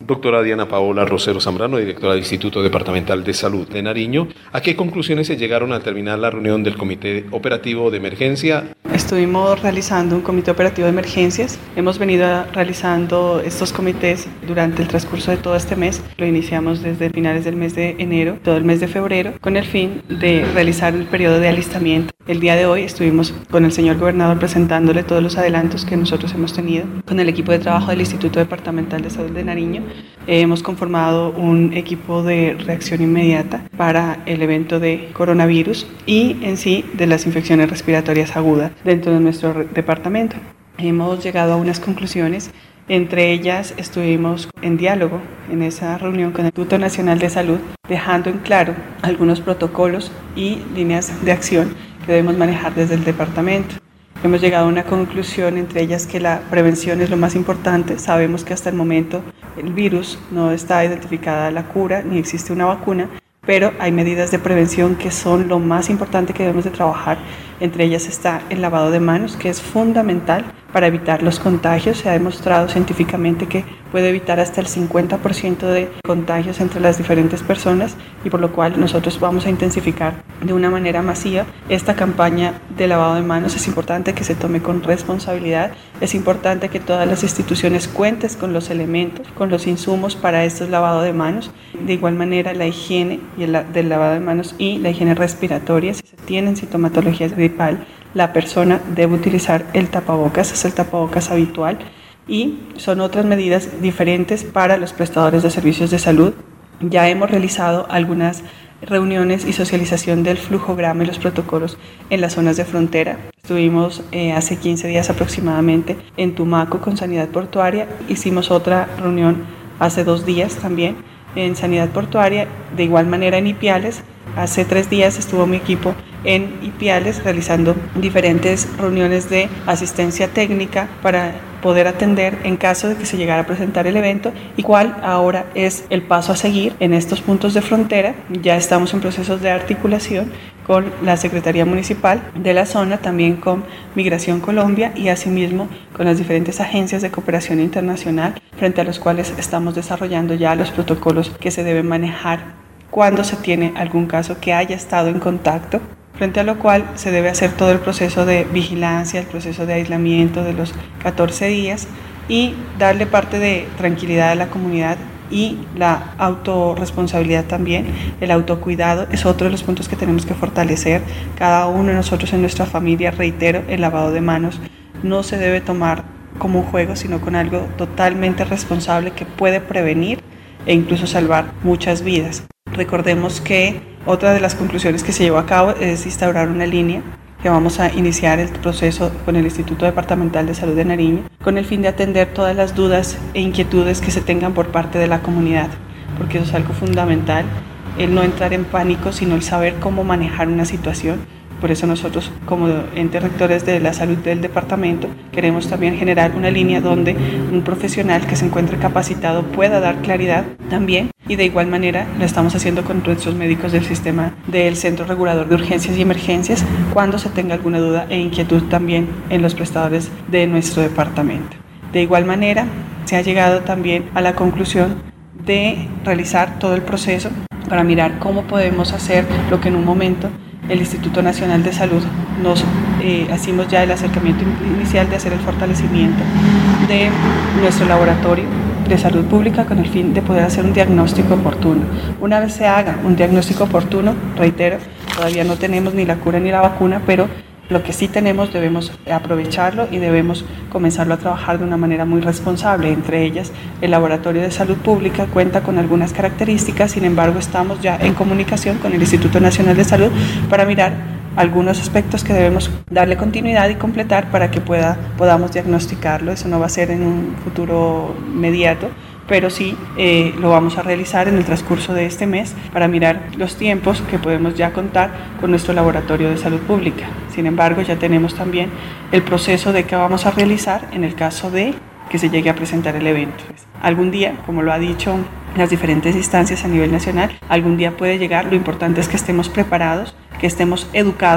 Doctora Diana Paola Rosero Zambrano, directora del Instituto Departamental de Salud de Nariño, ¿a qué conclusiones se llegaron al terminar la reunión del Comité Operativo de Emergencia? Estuvimos realizando un comité operativo de emergencias. Hemos venido realizando estos comités durante el transcurso de todo este mes. Lo iniciamos desde finales del mes de enero, todo el mes de febrero, con el fin de realizar el periodo de alistamiento. El día de hoy estuvimos con el señor gobernador presentándole todos los adelantos que nosotros hemos tenido. Con el equipo de trabajo del Instituto Departamental de Salud de Nariño hemos conformado un equipo de reacción inmediata para el evento de coronavirus y en sí de las infecciones respiratorias agudas dentro de nuestro departamento. Hemos llegado a unas conclusiones. Entre ellas estuvimos en diálogo en esa reunión con el Instituto Nacional de Salud, dejando en claro algunos protocolos y líneas de acción que debemos manejar desde el departamento. Hemos llegado a una conclusión, entre ellas que la prevención es lo más importante. Sabemos que hasta el momento el virus no está identificada la cura ni existe una vacuna, pero hay medidas de prevención que son lo más importante que debemos de trabajar. Entre ellas está el lavado de manos, que es fundamental para evitar los contagios. Se ha demostrado científicamente que puede evitar hasta el 50% de contagios entre las diferentes personas y por lo cual nosotros vamos a intensificar de una manera masiva esta campaña de lavado de manos. Es importante que se tome con responsabilidad, es importante que todas las instituciones cuenten con los elementos, con los insumos para estos lavados de manos. De igual manera la higiene del lavado de manos y la higiene respiratoria. Si se tienen sintomatología gripal, la persona debe utilizar el tapabocas, es el tapabocas habitual, y son otras medidas diferentes para los prestadores de servicios de salud. Ya hemos realizado algunas reuniones y socialización del flujograma y los protocolos en las zonas de frontera. Estuvimos hace 15 días aproximadamente en Tumaco con Sanidad Portuaria, hicimos otra reunión hace 2 días también en Sanidad Portuaria, de igual manera en Ipiales. Hace 3 días estuvo mi equipo en Ipiales realizando diferentes reuniones de asistencia técnica para poder atender en caso de que se llegara a presentar el evento y cuál ahora es el paso a seguir en estos puntos de frontera. Ya estamos en procesos de articulación con la Secretaría Municipal de la zona, también con Migración Colombia y asimismo con las diferentes agencias de cooperación internacional, frente a los cuales estamos desarrollando ya los protocolos que se deben manejar cuando se tiene algún caso que haya estado en contacto, frente a lo cual se debe hacer todo el proceso de vigilancia, el proceso de aislamiento de los 14 días y darle parte de tranquilidad a la comunidad y la autorresponsabilidad también. El autocuidado es otro de los puntos que tenemos que fortalecer. Cada uno de nosotros en nuestra familia, reitero, el lavado de manos no se debe tomar como un juego, sino con algo totalmente responsable que puede prevenir e incluso salvar muchas vidas. Recordemos que otra de las conclusiones que se llevó a cabo es instaurar una línea que vamos a iniciar el proceso con el Instituto Departamental de Salud de Nariño con el fin de atender todas las dudas e inquietudes que se tengan por parte de la comunidad, porque eso es algo fundamental, el no entrar en pánico, sino el saber cómo manejar una situación. Por eso nosotros, como entes rectores de la salud del departamento, queremos también generar una línea donde un profesional que se encuentre capacitado pueda dar claridad también, y de igual manera lo estamos haciendo con nuestros médicos del sistema del Centro Regulador de Urgencias y Emergencias cuando se tenga alguna duda e inquietud también en los prestadores de nuestro departamento. De igual manera, se ha llegado también a la conclusión de realizar todo el proceso para mirar cómo podemos hacer lo que en un momento el Instituto Nacional de Salud nos hicimos ya el acercamiento inicial de hacer el fortalecimiento de nuestro laboratorio de salud pública con el fin de poder hacer un diagnóstico oportuno. Una vez se haga un diagnóstico oportuno, reitero, todavía no tenemos ni la cura ni la vacuna, pero lo que sí tenemos debemos aprovecharlo y debemos comenzarlo a trabajar de una manera muy responsable. Entre ellas, el Laboratorio de Salud Pública cuenta con algunas características, sin embargo estamos ya en comunicación con el Instituto Nacional de Salud para mirar algunos aspectos que debemos darle continuidad y completar para que podamos diagnosticarlo. Eso no va a ser en un futuro inmediato, pero sí lo vamos a realizar en el transcurso de este mes para mirar los tiempos que podemos ya contar con nuestro laboratorio de salud pública. Sin embargo, ya tenemos también el proceso de qué vamos a realizar en el caso de que se llegue a presentar el evento. Algún día, como lo ha dicho las diferentes instancias a nivel nacional, algún día puede llegar. Lo importante es que estemos preparados, que estemos educados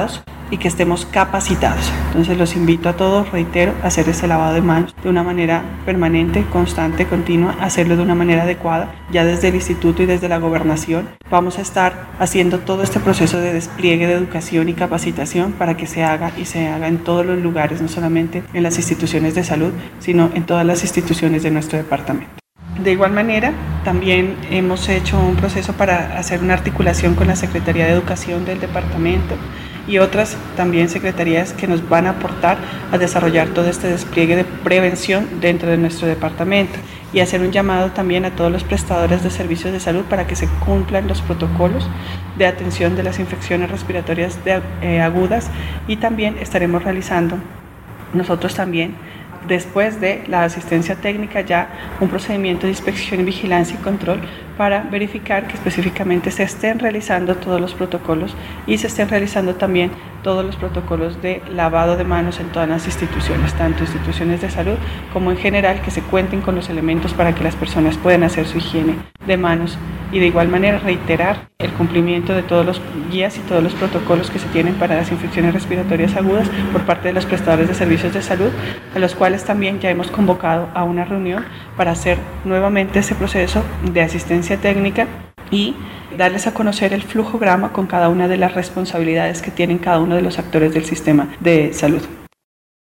y que estemos capacitados. Entonces los invito a todos, reitero, a hacer ese lavado de manos de una manera permanente, constante, continua, hacerlo de una manera adecuada. Ya desde el instituto y desde la gobernación vamos a estar haciendo todo este proceso de despliegue de educación y capacitación para que se haga en todos los lugares, no solamente en las instituciones de salud, sino en todas las instituciones de nuestro departamento. De igual manera, también hemos hecho un proceso para hacer una articulación con la Secretaría de Educación del departamento y otras también secretarías que nos van a aportar a desarrollar todo este despliegue de prevención dentro de nuestro departamento y hacer un llamado también a todos los prestadores de servicios de salud para que se cumplan los protocolos de atención de las infecciones respiratorias agudas, y también estaremos realizando nosotros también, después de la asistencia técnica, ya un procedimiento de inspección, vigilancia y control para verificar que específicamente se estén realizando todos los protocolos y se estén realizando también todos los protocolos de lavado de manos en todas las instituciones, tanto instituciones de salud como en general, que se cuenten con los elementos para que las personas puedan hacer su higiene de manos, y de igual manera reiterar el cumplimiento de todos los guías y todos los protocolos que se tienen para las infecciones respiratorias agudas por parte de los prestadores de servicios de salud, a los cuales también ya hemos convocado a una reunión para hacer nuevamente ese proceso de asistencia técnica y darles a conocer el flujograma con cada una de las responsabilidades que tienen cada uno de los actores del sistema de salud.